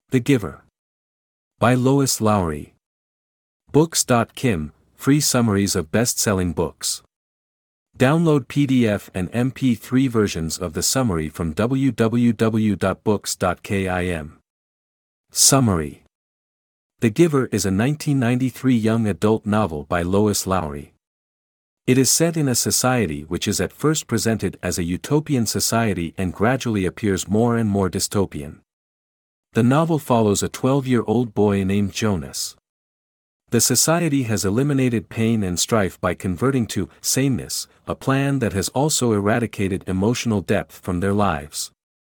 The Giver. By Lois Lowry. Books.kim, free summaries of best-selling books. Download PDF and MP3 versions of the summary from www.books.kim. Summary. The Giver is a 1993 young adult novel by Lois Lowry. It is set in a society which is at first presented as a utopian society and gradually appears more and more dystopian. The novel follows a 12-year-old boy named Jonas. The society has eliminated pain and strife by converting to sameness, a plan that has also eradicated emotional depth from their lives.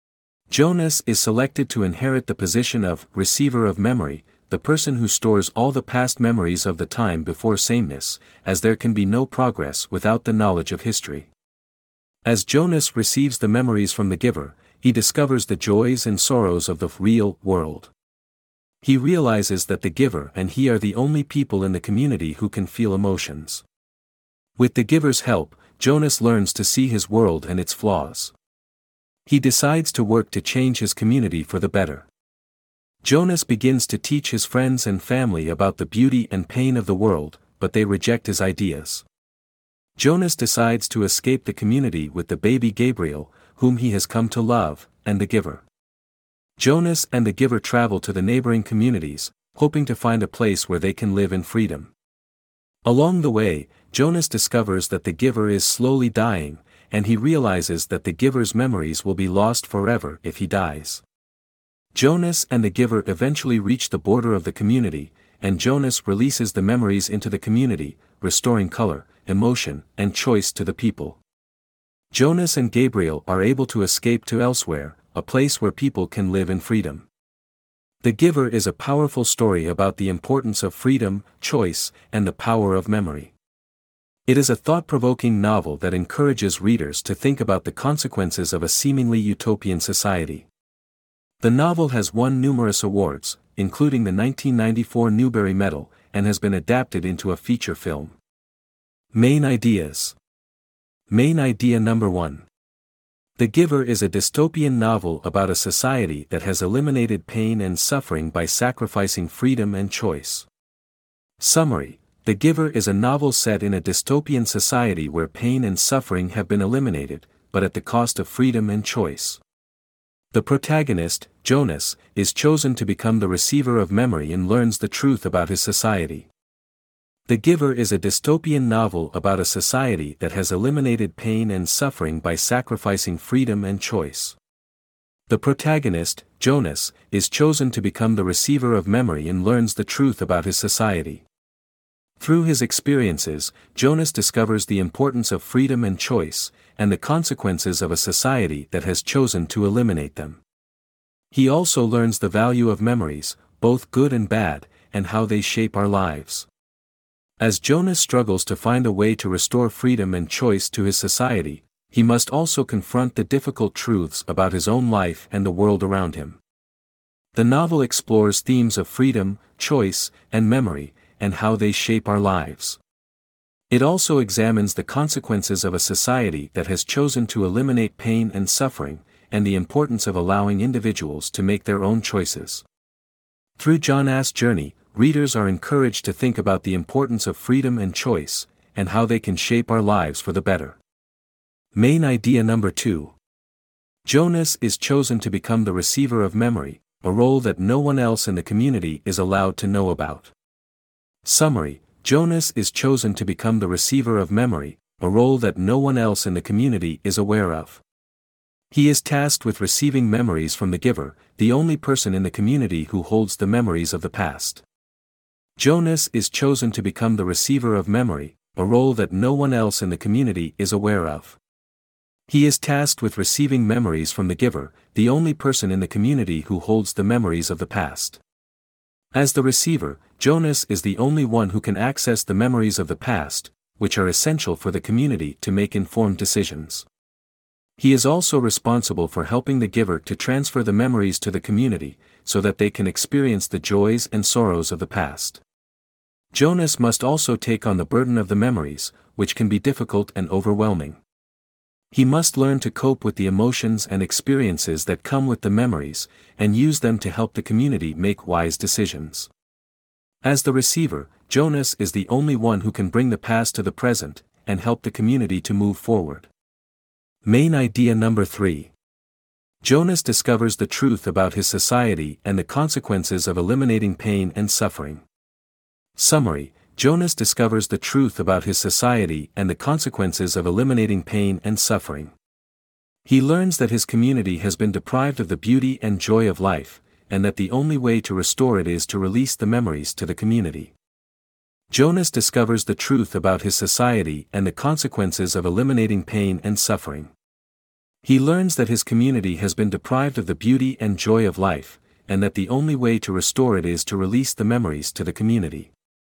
Jonas is selected to inherit the position of receiver of memory, the person who stores all the past memories of the time before sameness, as there can be no progress without the knowledge of history. As Jonas receives the memories from the Giver, he discovers the joys and sorrows of the real world. He realizes that the Giver and he are the only people in the community who can feel emotions. With the Giver's help, Jonas learns to see his world and its flaws. He decides to work to change his community for the better. Jonas begins to teach his friends and family about the beauty and pain of the world, but they reject his ideas. Jonas decides to escape the community with the baby Gabriel, whom he has come to love, and the Giver. Jonas and the Giver travel to the neighboring communities, hoping to find a place where they can live in freedom. Along the way, Jonas discovers that the Giver is slowly dying, and he realizes that the Giver's memories will be lost forever if he dies. Jonas and the Giver eventually reach the border of the community, and Jonas releases the memories into the community, restoring color, emotion, and choice to the people. Jonas and Gabriel are able to escape to elsewhere, a place where people can live in freedom. The Giver is a powerful story about the importance of freedom, choice, and the power of memory. It is a thought-provoking novel that encourages readers to think about the consequences of a seemingly utopian society. The novel has won numerous awards, including the 1994 Newbery Medal, and has been adapted into a feature film. Main ideas. Main idea number 1. The Giver is a dystopian novel about a society that has eliminated pain and suffering by sacrificing freedom and choice. Summary. The Giver is a novel set in a dystopian society where pain and suffering have been eliminated, but at the cost of freedom and choice. The protagonist, Jonas, is chosen to become the receiver of memory and learns the truth about his society. The Giver is a dystopian novel about a society that has eliminated pain and suffering by sacrificing freedom and choice. The protagonist, Jonas, is chosen to become the receiver of memory and learns the truth about his society. Through his experiences, Jonas discovers the importance of freedom and choice, and the consequences of a society that has chosen to eliminate them. He also learns the value of memories, both good and bad, and how they shape our lives. As Jonas struggles to find a way to restore freedom and choice to his society, he must also confront the difficult truths about his own life and the world around him. The novel explores themes of freedom, choice, and memory, and how they shape our lives. It also examines the consequences of a society that has chosen to eliminate pain and suffering, and the importance of allowing individuals to make their own choices. Through Jonas' journey, readers are encouraged to think about the importance of freedom and choice, and how they can shape our lives for the better. Main idea number 2. Jonas is chosen to become the receiver of memory, a role that no one else in the community is allowed to know about. Summary. Jonas is chosen to become the receiver of memory, a role that no one else in the community is aware of. He is tasked with receiving memories from the Giver, the only person in the community who holds the memories of the past. Jonas is chosen to become the receiver of memory, a role that no one else in the community is aware of. He is tasked with receiving memories from the Giver, the only person in the community who holds the memories of the past. As the receiver, Jonas is the only one who can access the memories of the past, which are essential for the community to make informed decisions. He is also responsible for helping the Giver to transfer the memories to the community, so that they can experience the joys and sorrows of the past. Jonas must also take on the burden of the memories, which can be difficult and overwhelming. He must learn to cope with the emotions and experiences that come with the memories, and use them to help the community make wise decisions. As the receiver, Jonas is the only one who can bring the past to the present, and help the community to move forward. Main idea number 3. Jonas discovers the truth about his society and the consequences of eliminating pain and suffering. Summary: Jonas discovers the truth about his society and the consequences of eliminating pain and suffering. He learns that his community has been deprived of the beauty and joy of life, and that the only way to restore it is to release the memories to the community. Jonas discovers the truth about his society and the consequences of eliminating pain and suffering. He learns that his community has been deprived of the beauty and joy of life, and that the only way to restore it is to release the memories to the community.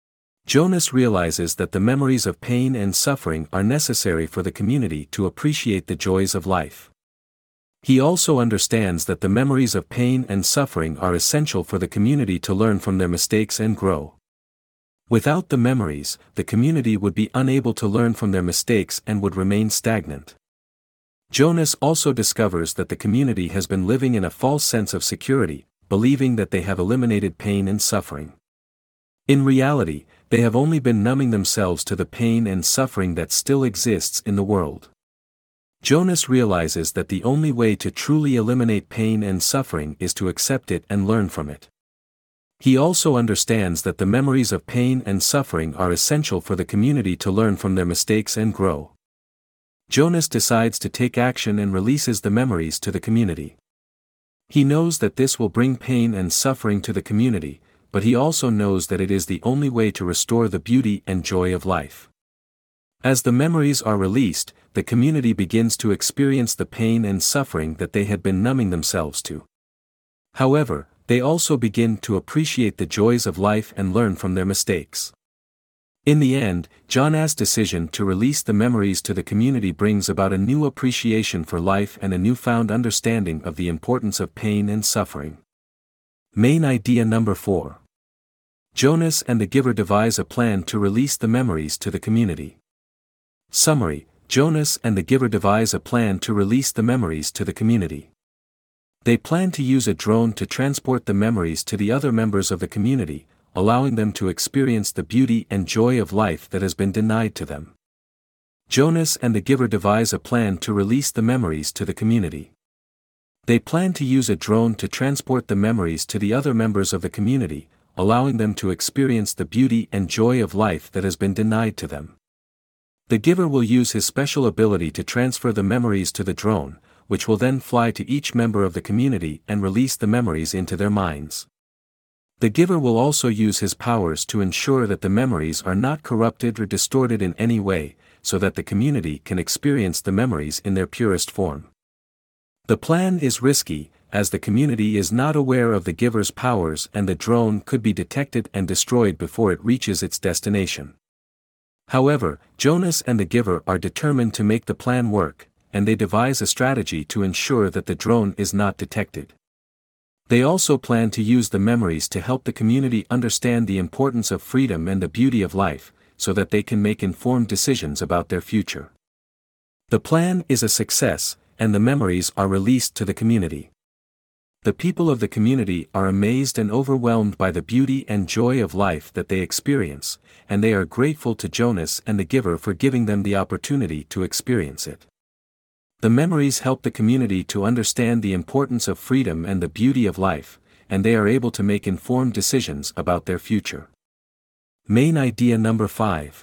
Jonas realizes that the memories of pain and suffering are necessary for the community to appreciate the joys of life. He also understands that the memories of pain and suffering are essential for the community to learn from their mistakes and grow. Without the memories, the community would be unable to learn from their mistakes and would remain stagnant. Jonas also discovers that the community has been living in a false sense of security, believing that they have eliminated pain and suffering. In reality, they have only been numbing themselves to the pain and suffering that still exists in the world. Jonas realizes that the only way to truly eliminate pain and suffering is to accept it and learn from it. He also understands that the memories of pain and suffering are essential for the community to learn from their mistakes and grow. Jonas decides to take action and releases the memories to the community. He knows that this will bring pain and suffering to the community, but he also knows that it is the only way to restore the beauty and joy of life. As the memories are released, the community begins to experience the pain and suffering that they had been numbing themselves to. However, they also begin to appreciate the joys of life and learn from their mistakes. In the end, Jonas' decision to release the memories to the community brings about a new appreciation for life and a newfound understanding of the importance of pain and suffering. Main idea number 4. Jonas and the giver devise a plan to release the memories to the community. Summary: Jonas and the giver devise a plan to release the memories to the community. They plan to use a drone to transport the memories to the other members of the community, allowing them to experience the beauty and joy of life that has been denied to them. Jonas and the giver devise a plan to release the memories to the community. They plan to use a drone to transport the memories to the other members of the community, allowing them to experience the beauty and joy of life that has been denied to them. The giver will use his special ability to transfer the memories to the drone, which will then fly to each member of the community and release the memories into their minds. The giver will also use his powers to ensure that the memories are not corrupted or distorted in any way, so that the community can experience the memories in their purest form. The plan is risky, as the community is not aware of the giver's powers and the drone could be detected and destroyed before it reaches its destination. However, Jonas and the giver are determined to make the plan work, and they devise a strategy to ensure that the drone is not detected. They also plan to use the memories to help the community understand the importance of freedom and the beauty of life, so that they can make informed decisions about their future. The plan is a success, and the memories are released to the community. The people of the community are amazed and overwhelmed by the beauty and joy of life that they experience, and they are grateful to Jonas and the giver for giving them the opportunity to experience it. The memories help the community to understand the importance of freedom and the beauty of life, and they are able to make informed decisions about their future. Main idea number 5.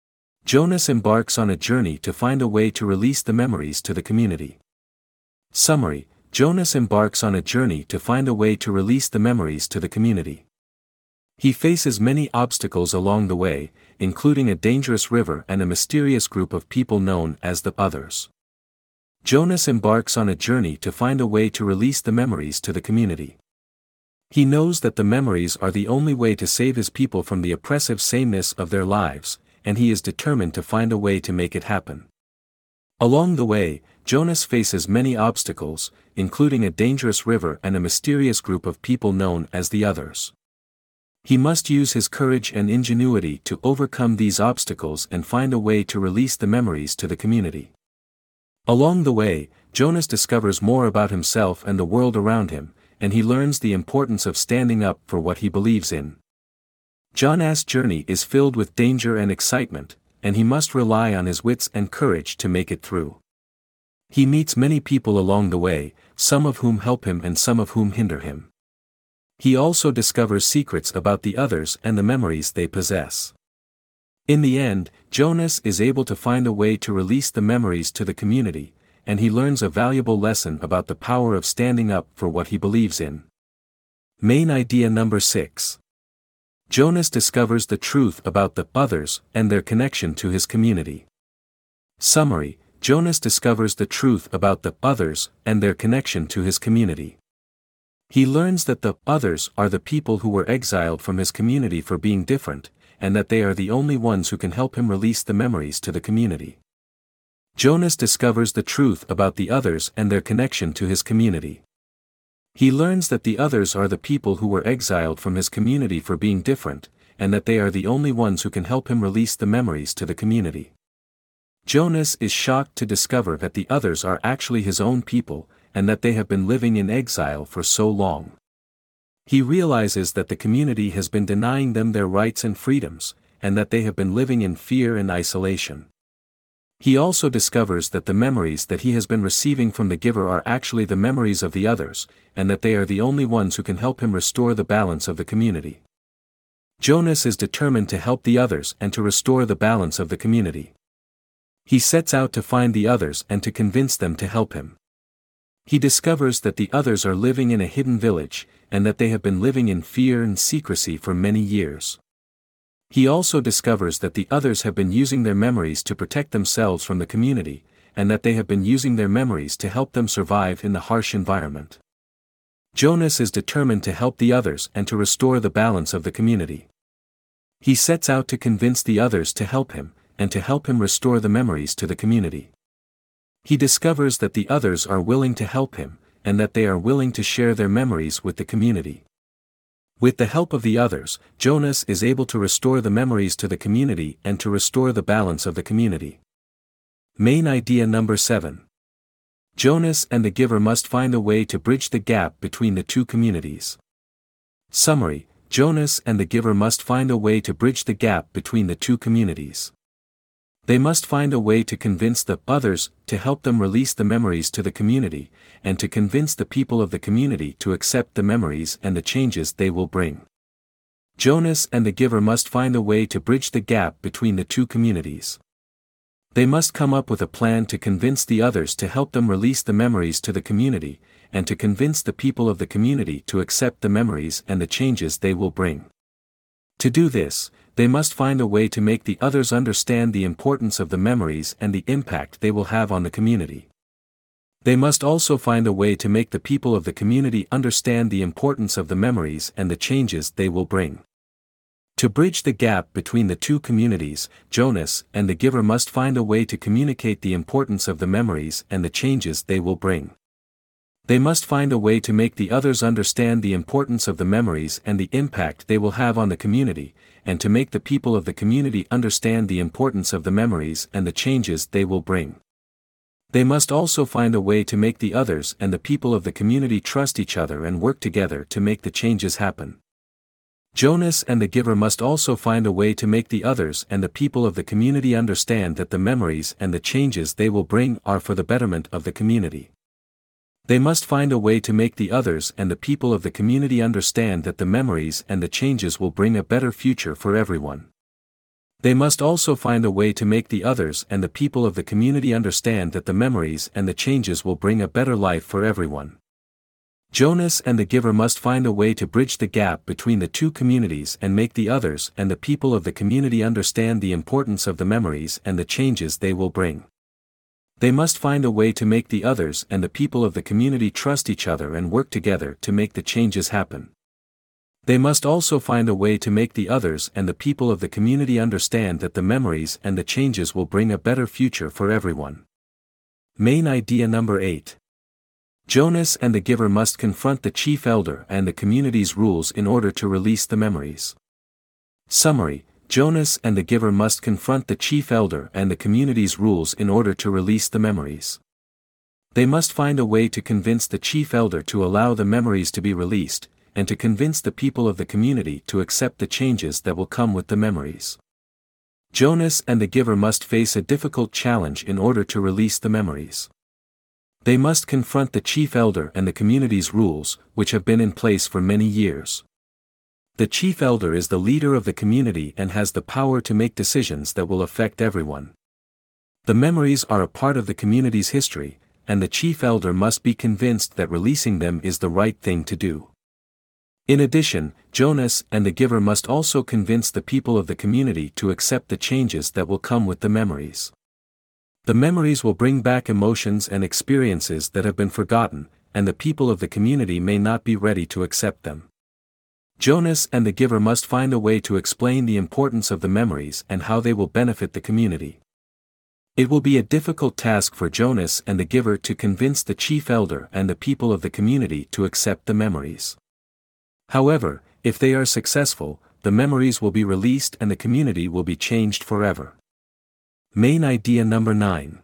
Jonas embarks on a journey to find a way to release the memories to the community. Summary: Jonas embarks on a journey to find a way to release the memories to the community. He faces many obstacles along the way, including a dangerous river and a mysterious group of people known as the Others. Jonas embarks on a journey to find a way to release the memories to the community. He knows that the memories are the only way to save his people from the oppressive sameness of their lives, and he is determined to find a way to make it happen. Along the way, Jonas faces many obstacles, including a dangerous river and a mysterious group of people known as the Others. He must use his courage and ingenuity to overcome these obstacles and find a way to release the memories to the community. Along the way, Jonas discovers more about himself and the world around him, and he learns the importance of standing up for what he believes in. Jonas' journey is filled with danger and excitement, and he must rely on his wits and courage to make it through. He meets many people along the way, some of whom help him and some of whom hinder him. He also discovers secrets about the others and the memories they possess. In the end, Jonas is able to find a way to release the memories to the community, and he learns a valuable lesson about the power of standing up for what he believes in. Main idea number 6. Jonas discovers the truth about the others and their connection to his community. Summary: Jonas discovers the truth about the others and their connection to his community. He learns that the others are the people who were exiled from his community for being different, and that they are the only ones who can help him release the memories to the community. Jonas discovers the truth about the others and their connection to his community. He learns that the others are the people who were exiled from his community for being different, and that they are the only ones who can help him release the memories to the community. Jonas is shocked to discover that the others are actually his own people, and that they have been living in exile for so long. He realizes that the community has been denying them their rights and freedoms, and that they have been living in fear and isolation. He also discovers that the memories that he has been receiving from the giver are actually the memories of the others, and that they are the only ones who can help him restore the balance of the community. Jonas is determined to help the others and to restore the balance of the community. He sets out to find the others and to convince them to help him. He discovers that the others are living in a hidden village, and that they have been living in fear and secrecy for many years. He also discovers that the others have been using their memories to protect themselves from the community, and that they have been using their memories to help them survive in the harsh environment. Jonas is determined to help the others and to restore the balance of the community. He sets out to convince the others to help him, and to help him restore the memories to the community. He discovers that the others are willing to help him, and that they are willing to share their memories with the community. With the help of the others, Jonas is able to restore the memories to the community and to restore the balance of the community. Main idea number 7. Jonas and the giver must find a way to bridge the gap between the two communities. Summary: Jonas and the giver must find a way to bridge the gap between the two communities. They must find a way to convince the others to help them release the memories to the community, and to convince the people of the community to accept the memories and the changes they will bring. Jonas and the giver must find a way to bridge the gap between the two communities. They must come up with a plan to convince the others to help them release the memories to the community, and to convince the people of the community to accept the memories and the changes they will bring. To do this, they must find a way to make the others understand the importance of the memories and the impact they will have on the community. They must also find a way to make the people of the community understand the importance of the memories and the changes they will bring. To bridge the gap between the two communities, Jonas and the giver must find a way to communicate the importance of the memories and the changes they will bring. They must find a way to make the others understand the importance of the memories and the impact they will have on the community, and to make the people of the community understand the importance of the memories and the changes they will bring. They must also find a way to make the others and the people of the community trust each other and work together to make the changes happen. Jonas and the giver must also find a way to make the others and the people of the community understand that the memories and the changes they will bring are for the betterment of the community. They must find a way to make the others and the people of the community understand that the memories and the changes will bring a better future for everyone. They must also find a way to make the others and the people of the community understand that the memories and the changes will bring a better life for everyone. Jonas and the giver must find a way to bridge the gap between the two communities and make the others and the people of the community understand the importance of the memories and the changes they will bring. They must find a way to make the others and the people of the community trust each other and work together to make the changes happen. They must also find a way to make the others and the people of the community understand that the memories and the changes will bring a better future for everyone. Main idea number 8. Jonas and the giver must confront the chief elder and the community's rules in order to release the memories. Summary: Jonas and the giver must confront the chief elder and the community's rules in order to release the memories. They must find a way to convince the chief elder to allow the memories to be released, and to convince the people of the community to accept the changes that will come with the memories. Jonas and the giver must face a difficult challenge in order to release the memories. They must confront the chief elder and the community's rules, which have been in place for many years. The chief elder is the leader of the community and has the power to make decisions that will affect everyone. The memories are a part of the community's history, and the chief elder must be convinced that releasing them is the right thing to do. In addition, Jonas and the giver must also convince the people of the community to accept the changes that will come with the memories. The memories will bring back emotions and experiences that have been forgotten, and the people of the community may not be ready to accept them. Jonas and the giver must find a way to explain the importance of the memories and how they will benefit the community. It will be a difficult task for Jonas and the giver to convince the chief elder and the people of the community to accept the memories. However, if they are successful, the memories will be released and the community will be changed forever. Main idea number 9.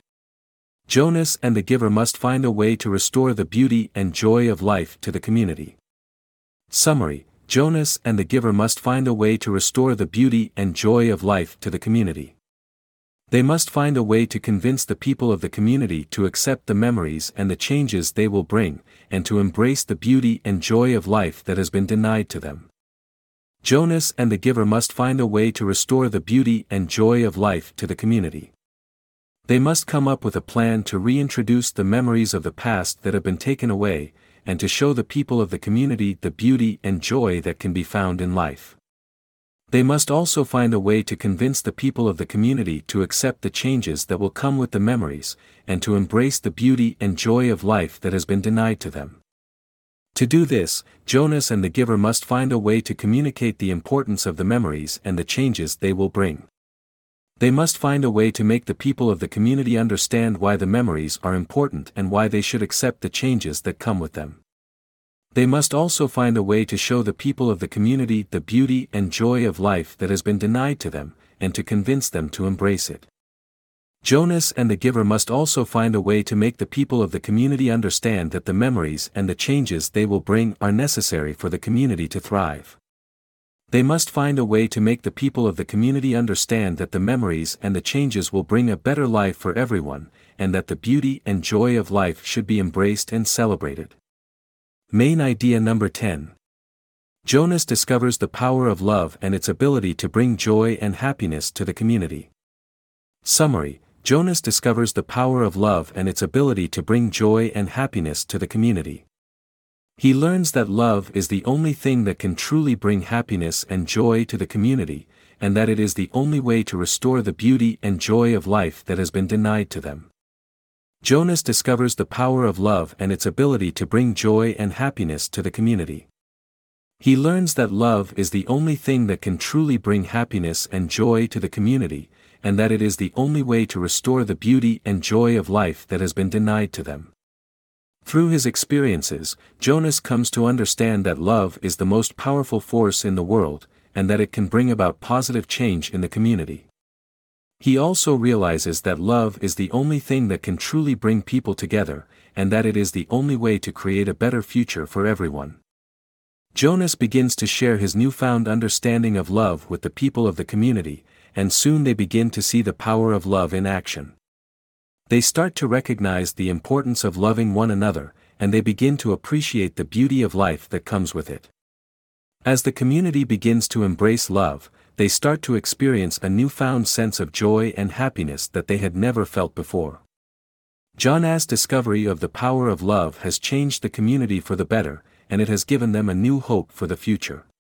Jonas and the giver must find a way to restore the beauty and joy of life to the community. Summary: Jonas and the giver must find a way to restore the beauty and joy of life to the community. They must find a way to convince the people of the community to accept the memories and the changes they will bring, and to embrace the beauty and joy of life that has been denied to them. Jonas and the giver must find a way to restore the beauty and joy of life to the community. They must come up with a plan to reintroduce the memories of the past that have been taken away, and to show the people of the community the beauty and joy that can be found in life. They must also find a way to convince the people of the community to accept the changes that will come with the memories, and to embrace the beauty and joy of life that has been denied to them. To do this, Jonas and the giver must find a way to communicate the importance of the memories and the changes they will bring. They must find a way to make the people of the community understand why the memories are important and why they should accept the changes that come with them. They must also find a way to show the people of the community the beauty and joy of life that has been denied to them, and to convince them to embrace it. Jonas and the giver must also find a way to make the people of the community understand that the memories and the changes they will bring are necessary for the community to thrive. They must find a way to make the people of the community understand that the memories and the changes will bring a better life for everyone, and that the beauty and joy of life should be embraced and celebrated. Main idea number 10. Jonas discovers the power of love and its ability to bring joy and happiness to the community. Summary: Jonas discovers the power of love and its ability to bring joy and happiness to the community. He learns that love is the only thing that can truly bring happiness and joy to the community, and that it is the only way to restore the beauty and joy of life that has been denied to them. Jonas discovers the power of love and its ability to bring joy and happiness to the community. He learns that love is the only thing that can truly bring happiness and joy to the community, and that it is the only way to restore the beauty and joy of life that has been denied to them. Through his experiences, Jonas comes to understand that love is the most powerful force in the world, and that it can bring about positive change in the community. He also realizes that love is the only thing that can truly bring people together, and that it is the only way to create a better future for everyone. Jonas begins to share his newfound understanding of love with the people of the community, and soon they begin to see the power of love in action. They start to recognize the importance of loving one another, and they begin to appreciate the beauty of life that comes with it. As the community begins to embrace love, they start to experience a newfound sense of joy and happiness that they had never felt before. Jonas' discovery of the power of love has changed the community for the better, and it has given them a new hope for the future.